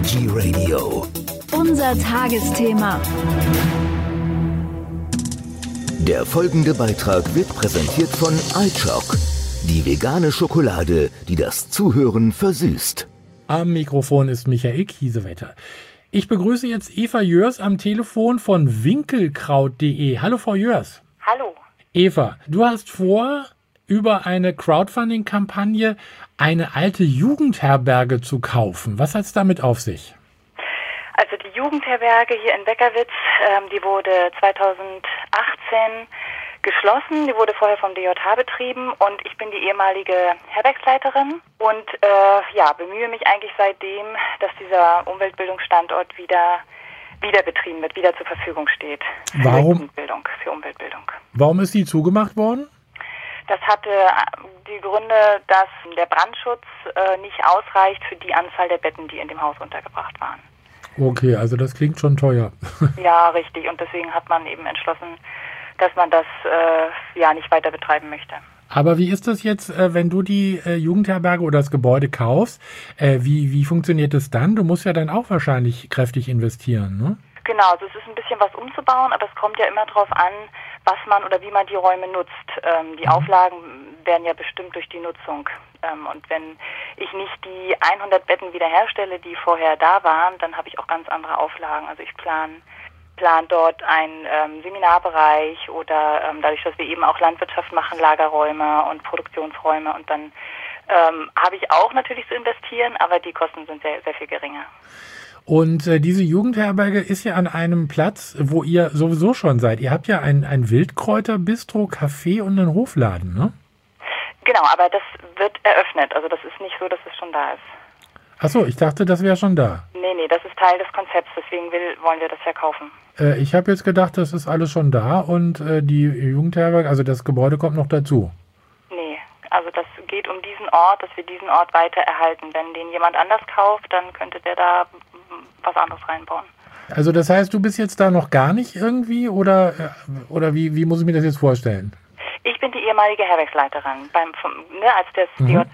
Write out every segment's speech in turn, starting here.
Veggie Radio. Unser Tagesthema. Der folgende Beitrag wird präsentiert von iChoc. Die vegane Schokolade, die das Zuhören versüßt. Am Mikrofon ist Michael Kiesewetter. Ich begrüße jetzt Eva Jörs am Telefon von winkelkraut.de. Hallo Frau Jörs. Hallo. Eva, du hast vor, über eine Crowdfunding-Kampagne eine alte Jugendherberge zu kaufen. Was hat es damit auf sich? Also die Jugendherberge hier in Beckerwitz, die wurde 2018 geschlossen. Die wurde vorher vom DJH betrieben und ich bin die ehemalige Herbergsleiterin und bemühe mich eigentlich seitdem, dass dieser Umweltbildungsstandort wieder betrieben wird, wieder zur Verfügung steht. Warum? Für Umweltbildung. Warum ist die zugemacht worden? Das hatte die Gründe, dass der Brandschutz nicht ausreicht für die Anzahl der Betten, die in dem Haus untergebracht waren. Okay, also das klingt schon teuer. Ja, richtig. Und deswegen hat man eben entschlossen, dass man das nicht weiter betreiben möchte. Aber wie ist das jetzt, wenn du die Jugendherberge oder das Gebäude kaufst? Wie funktioniert das dann? Du musst ja dann auch wahrscheinlich kräftig investieren, ne? Genau, also es ist ein bisschen was umzubauen, aber es kommt ja immer darauf an, was man oder wie man die Räume nutzt. Die Auflagen werden ja bestimmt durch die Nutzung. Und wenn ich nicht die 100 Betten wiederherstelle, die vorher da waren, dann habe ich auch ganz andere Auflagen. Also ich plan dort einen Seminarbereich oder dadurch, dass wir eben auch Landwirtschaft machen, Lagerräume und Produktionsräume. Und dann habe ich auch natürlich zu investieren, aber die Kosten sind sehr, sehr viel geringer. Und diese Jugendherberge ist ja an einem Platz, wo ihr sowieso schon seid. Ihr habt ja ein Wildkräuterbistro, Café und einen Hofladen, ne? Genau, aber das wird eröffnet. Also das ist nicht so, dass es schon da ist. Ach so, ich dachte, das wäre schon da. Nee, das ist Teil des Konzepts. Deswegen wollen wir das ja kaufen. Ich habe jetzt gedacht, das ist alles schon da und die Jugendherberge, also das Gebäude kommt noch dazu. Nee, also das geht um diesen Ort, dass wir diesen Ort weiter erhalten. Wenn den jemand anders kauft, dann könnte der da was anderes reinbauen. Also das heißt, du bist jetzt da noch gar nicht irgendwie oder wie muss ich mir das jetzt vorstellen? Ich bin die ehemalige Herbergsleiterin, als das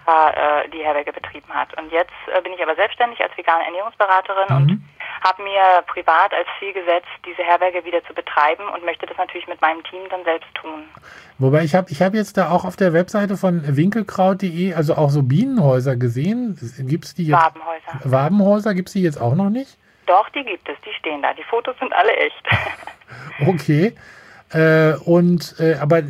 DJH die Herberge betrieben hat. Und jetzt bin ich aber selbstständig als vegane Ernährungsberaterin und habe mir privat als Ziel gesetzt, diese Herberge wieder zu betreiben und möchte das natürlich mit meinem Team dann selbst tun. Wobei ich hab jetzt da auch auf der Webseite von winkelkraut.de also auch so Bienenhäuser gesehen. Gibt's die jetzt? Wabenhäuser, gibt's die jetzt auch noch nicht? Doch, die gibt es, die stehen da. Die Fotos sind alle echt. Okay. Aber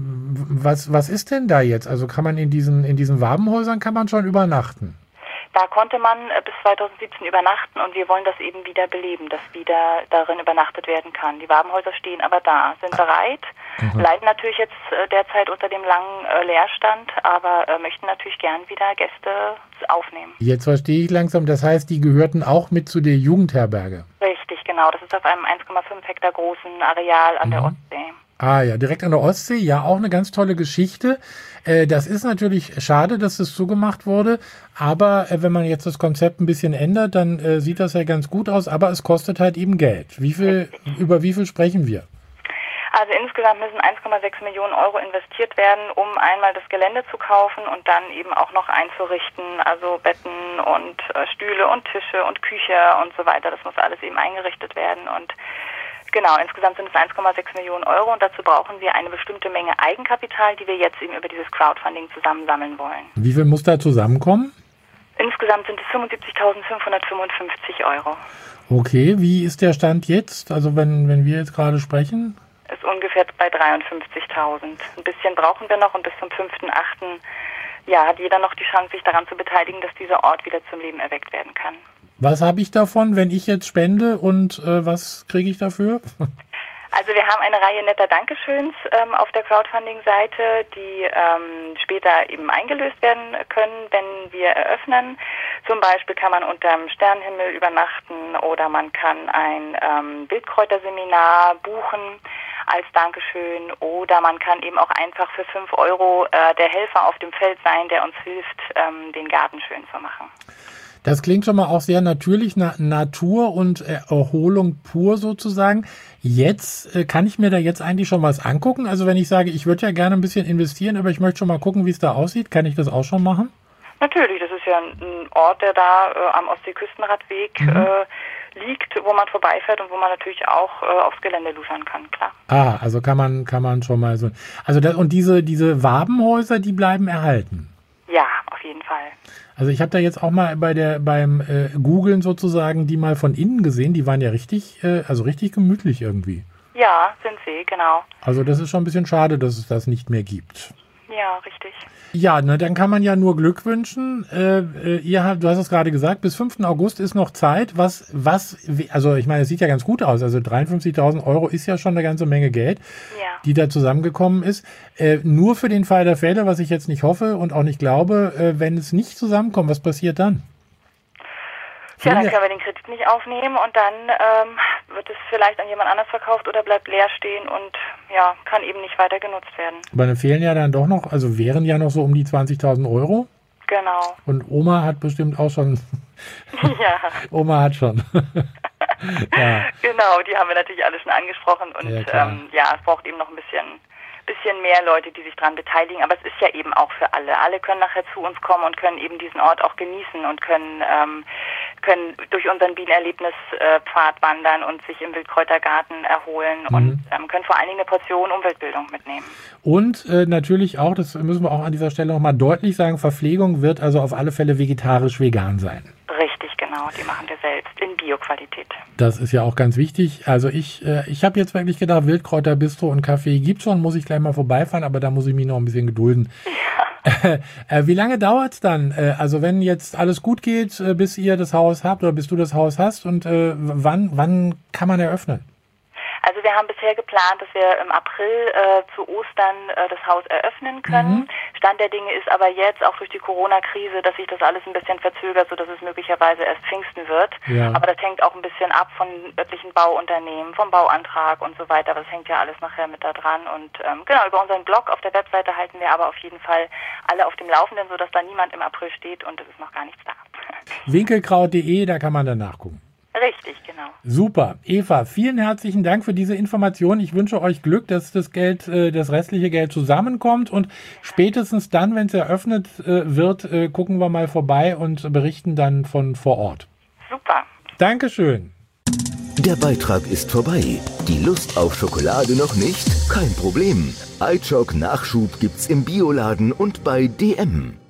was ist denn da jetzt? Also kann man in diesen Wabenhäusern kann man schon übernachten? Da konnte man bis 2017 übernachten und wir wollen das eben wieder beleben, dass wieder darin übernachtet werden kann. Die Wabenhäuser stehen aber da, sind bereit, leiden natürlich jetzt derzeit unter dem langen Leerstand, aber möchten natürlich gern wieder Gäste aufnehmen. Jetzt verstehe ich langsam, das heißt, die gehörten auch mit zu der Jugendherberge? Richtig, genau. Das ist auf einem 1,5 Hektar großen Areal an der Ostsee. Ah ja, direkt an der Ostsee, ja, auch eine ganz tolle Geschichte. Das ist natürlich schade, dass das zugemacht wurde, aber wenn man jetzt das Konzept ein bisschen ändert, dann sieht das ja ganz gut aus, aber es kostet halt eben Geld. Über wie viel sprechen wir? Also insgesamt müssen 1,6 Millionen Euro investiert werden, um einmal das Gelände zu kaufen und dann eben auch noch einzurichten, also Betten und Stühle und Tische und Küche und so weiter. Das muss alles eben eingerichtet werden und genau, insgesamt sind es 1,6 Millionen Euro und dazu brauchen wir eine bestimmte Menge Eigenkapital, die wir jetzt eben über dieses Crowdfunding zusammensammeln wollen. Wie viel muss da zusammenkommen? Insgesamt sind es 75.555 Euro. Okay, wie ist der Stand jetzt? Also wenn wir jetzt gerade sprechen? Ist ungefähr bei 53.000. Ein bisschen brauchen wir noch und bis zum 5.8. Hat jeder noch die Chance, sich daran zu beteiligen, dass dieser Ort wieder zum Leben erweckt werden kann. Was habe ich davon, wenn ich jetzt spende und was kriege ich dafür? Also wir haben eine Reihe netter Dankeschöns auf der Crowdfunding-Seite, die später eben eingelöst werden können, wenn wir eröffnen. Zum Beispiel kann man unterm Sternenhimmel übernachten oder man kann ein Wildkräuterseminar buchen als Dankeschön oder man kann eben auch einfach für 5 Euro der Helfer auf dem Feld sein, der uns hilft, den Garten schön zu machen. Das klingt schon mal auch sehr natürlich, Natur und Erholung pur sozusagen. Jetzt kann ich mir da jetzt eigentlich schon was angucken? Also wenn ich sage, ich würde ja gerne ein bisschen investieren, aber ich möchte schon mal gucken, wie es da aussieht, kann ich das auch schon machen? Natürlich, das ist ja ein Ort, der da am Ostseeküstenradweg liegt, wo man vorbeifährt und wo man natürlich auch aufs Gelände luschern kann, klar. Also kann man schon mal so. Also und diese Wabenhäuser, die bleiben erhalten. Ja, auf jeden Fall. Also ich habe da jetzt auch mal beim Googlen sozusagen die mal von innen gesehen. Die waren ja richtig gemütlich irgendwie. Ja, sind sie, genau. Also das ist schon ein bisschen schade, dass es das nicht mehr gibt. Ja, richtig. Ja, dann kann man ja nur Glück wünschen. Du hast es gerade gesagt, bis 5. August ist noch Zeit. Also ich meine, es sieht ja ganz gut aus. Also 53.000 Euro ist ja schon eine ganze Menge Geld, die da zusammengekommen ist. Nur für den Fall der Fälle, was ich jetzt nicht hoffe und auch nicht glaube, wenn es nicht zusammenkommt, was passiert dann? Ja, dann können wir den Kredit nicht aufnehmen und dann wird es vielleicht an jemand anders verkauft oder bleibt leer stehen und ja, kann eben nicht weiter genutzt werden. Aber dann fehlen ja dann doch noch, also wären ja noch so um die 20.000 Euro. Genau. Und Oma hat bestimmt auch schon. Ja. Oma hat schon. Ja. Genau, die haben wir natürlich alle schon angesprochen und es braucht eben noch ein bisschen mehr Leute, die sich daran beteiligen, aber es ist ja eben auch für alle. Alle können nachher zu uns kommen und können eben diesen Ort auch genießen und können durch unseren Bienenerlebnispfad wandern und sich im Wildkräutergarten erholen und können vor allen Dingen eine Portion Umweltbildung mitnehmen. Und natürlich auch, das müssen wir auch an dieser Stelle nochmal deutlich sagen, Verpflegung wird also auf alle Fälle vegetarisch-vegan sein. Richtig, genau, die machen wir selbst in Bio-Qualität. Das ist ja auch ganz wichtig. Also ich habe jetzt wirklich gedacht, Wildkräuter, Bistro und Kaffee gibt schon, muss ich gleich mal vorbeifahren, aber da muss ich mich noch ein bisschen gedulden. Ja. Wie lange dauert es dann? Also wenn jetzt alles gut geht, bis ihr das Haus habt oder bis du das Haus hast und wann kann man eröffnen? Also wir haben bisher geplant, dass wir im April zu Ostern das Haus eröffnen können. Stand der Dinge ist aber jetzt, auch durch die Corona-Krise, dass sich das alles ein bisschen verzögert, sodass es möglicherweise erst Pfingsten wird. Ja. Aber das hängt auch ein bisschen ab von örtlichen Bauunternehmen, vom Bauantrag und so weiter. Das hängt ja alles nachher mit da dran. Und genau, über unseren Blog auf der Webseite halten wir aber auf jeden Fall alle auf dem Laufenden, sodass da niemand im April steht und es ist noch gar nichts da. Winkelkraut.de, da kann man dann nachgucken. Richtig, genau. Super. Eva, vielen herzlichen Dank für diese Information. Ich wünsche euch Glück, dass das restliche Geld zusammenkommt und spätestens dann, wenn es eröffnet wird, gucken wir mal vorbei und berichten dann von vor Ort. Super. Dankeschön. Der Beitrag ist vorbei. Die Lust auf Schokolade noch nicht? Kein Problem. iChock Nachschub gibt's im Bioladen und bei DM.